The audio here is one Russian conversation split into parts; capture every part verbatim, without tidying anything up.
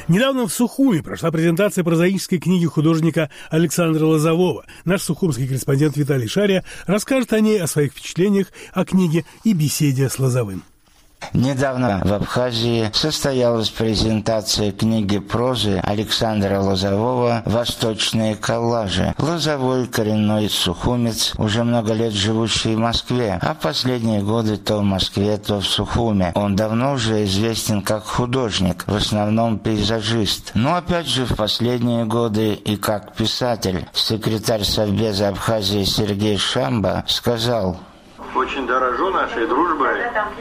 Недавно в Сухуми прошла презентация прозаической книги художника Александра Лозового. Наш сухумский корреспондент Виталий Шария расскажет о ней, о своих впечатлениях о книге и беседе с Лозовым. Недавно в Абхазии состоялась презентация книги прозы Александра Лозового «Восточные коллажи». Лозовой – коренной сухумец, уже много лет живущий в Москве, а в последние годы то в Москве, то в Сухуме. Он давно уже известен как художник, в основном пейзажист, но опять же в последние годы и как писатель. Секретарь Совбеза Абхазии Сергей Шамба сказал: «Очень дорожу нашей дружбой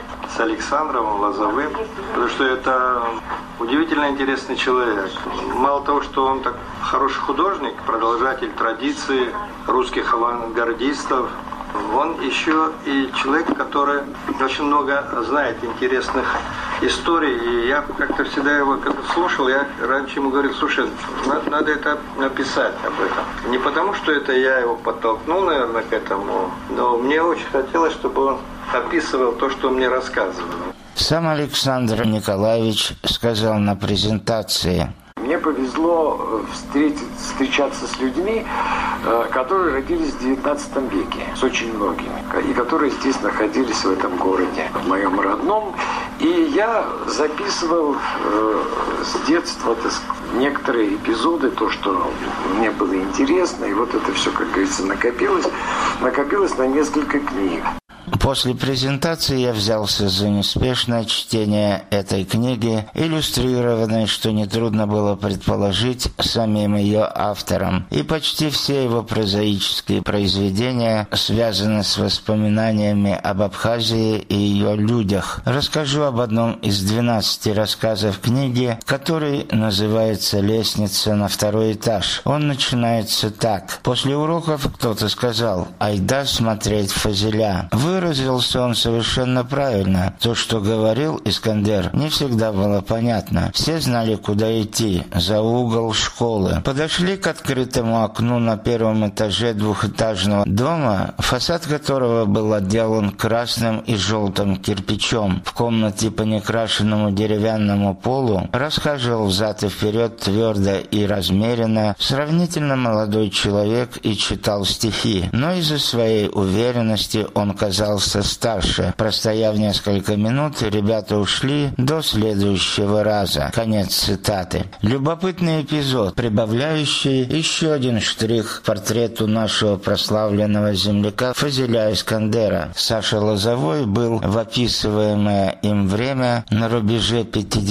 с Александром Лозовым, потому что это удивительно интересный человек. Мало того, что он так хороший художник, продолжатель традиции русских авангардистов, он еще и человек, который очень много знает интересных историй. И я как-то всегда его как-то слушал, я раньше ему говорил: слушай, надо, надо это написать об этом. Не потому, что это я его подтолкнул, наверное, к этому, но мне очень хотелось, чтобы он описывал то, что он мне рассказывал». Сам Александр Николаевич сказал на презентации: «Мне повезло встретить, встречаться с людьми, которые родились в девятнадцатом веке, с очень многими, и которые здесь находились в этом городе, в моем родном. И я записывал э, с детства так, некоторые эпизоды, то, что мне было интересно, и вот это все, как говорится, накопилось, накопилось на несколько книг». После презентации я взялся за неспешное чтение этой книги, иллюстрированной, что нетрудно было предположить, самим ее автором. И почти все его прозаические произведения связаны с воспоминаниями об Абхазии и ее людях. Расскажу об одном из двенадцати рассказов книги, который называется «Лестница на второй этаж». Он начинается так. После уроков кто-то сказал: «Айда смотреть Фазиля». Выразился он совершенно правильно. То, что говорил Искандер, не всегда было понятно. Все знали, куда идти, за угол школы. Подошли к открытому окну на первом этаже двухэтажного дома, фасад которого был отделан красным и желтым кирпичом. В комнате по некрашенному деревянному полу расхаживал взад и вперед твердо и размеренно сравнительно молодой человек и читал стихи. Но из-за своей уверенности он казался старше. Простояв несколько минут, ребята ушли до следующего раза. Конец цитаты. Любопытный эпизод, прибавляющий еще один штрих к портрету нашего прославленного земляка Фазиля Искандера. Саша Лозовой был в описываемое им время на рубеже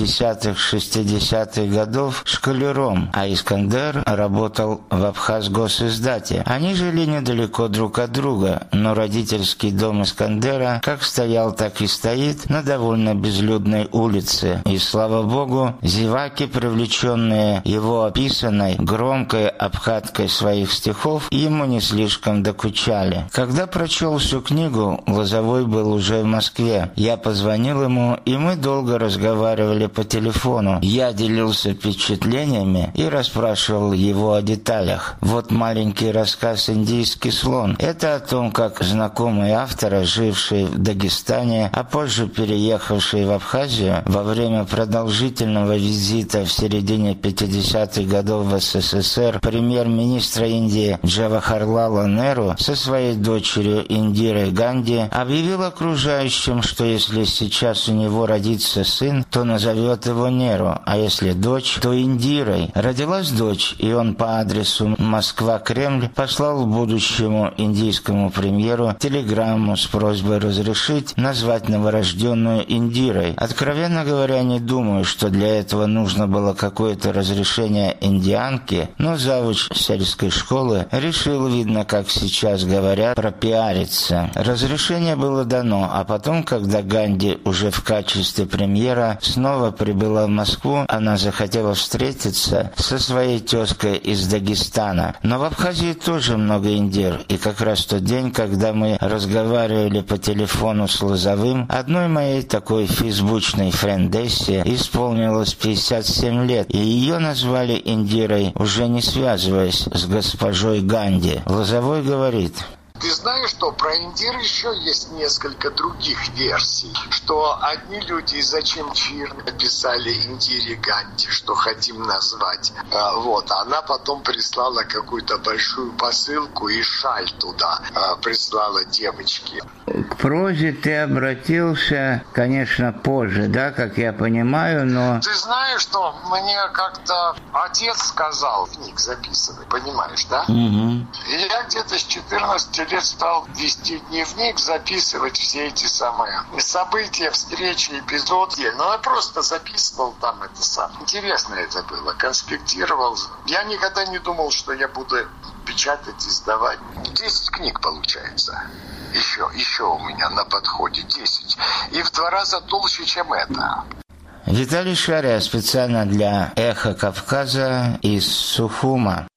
пятидесятых-шестидесятых годов школяром, а Искандер работал в Абхазгосиздате. Они жили недалеко друг от друга, но родительский дом Искандера как стоял, так и стоит на довольно безлюдной улице. И, слава богу, зеваки, привлеченные его описанной громкой обкаткой своих стихов, ему не слишком докучали. Когда прочел всю книгу, Лозовой был уже в Москве. Я позвонил ему, и мы долго разговаривали по телефону. Я делился впечатлениями и расспрашивал его о деталях. Вот маленький рассказ «Индийский слон». Это о том, как знакомый автор, живший в Дагестане, а позже переехавший в Абхазию, во время продолжительного визита в середине пятидесятых годов в СССР премьер-министра Индии Джавахарлала Неру со своей дочерью Индирой Ганди объявил окружающим, что если сейчас у него родится сын, то назовет его Неру, а если дочь, то Индирой. Родилась дочь, и он по адресу Москва-Кремль послал будущему индийскому премьеру телеграмму с просьбой разрешить назвать новорожденную Индирой. Откровенно говоря, не думаю, что для этого нужно было какое-то разрешение индианки, но завуч сельской школы решил, видно, как сейчас говорят, пропиариться. Разрешение было дано, а потом, когда Ганди уже в качестве премьера снова прибыла в Москву, она захотела встретиться со своей тезкой из Дагестана. Но в Абхазии тоже много индир, и как раз тот день, когда мы разговаривали по телефону с Лозовым, одной моей такой фейсбучной френдессе исполнилось пятьдесят семь лет, и ее назвали Индирой, уже не связываясь с госпожой Ганди. Лозовой говорит: Ты знаешь, что про Индир еще есть несколько других версий, что одни люди из Ачимчир написали Индире Ганди, что хотим назвать. А, вот, она потом прислала какую-то большую посылку и шаль туда а, прислала девочке. К прозе ты обратился, конечно, позже, да, как я понимаю, но... Ты знаешь, что мне как-то отец сказал книг записывать, понимаешь, да? Угу. И я где-то с четырнадцати лет стал вести дневник, записывать все эти самые события, встречи, эпизоды. Ну, я просто записывал там это самое. Интересно это было, конспектировал. Я никогда не думал, что я буду печатать, издавать. Десять книг получается. Еще, еще у меня на подходе десять. И в два раза толще, чем это. Виталий Шария специально для «Эхо Кавказа» из Сухума.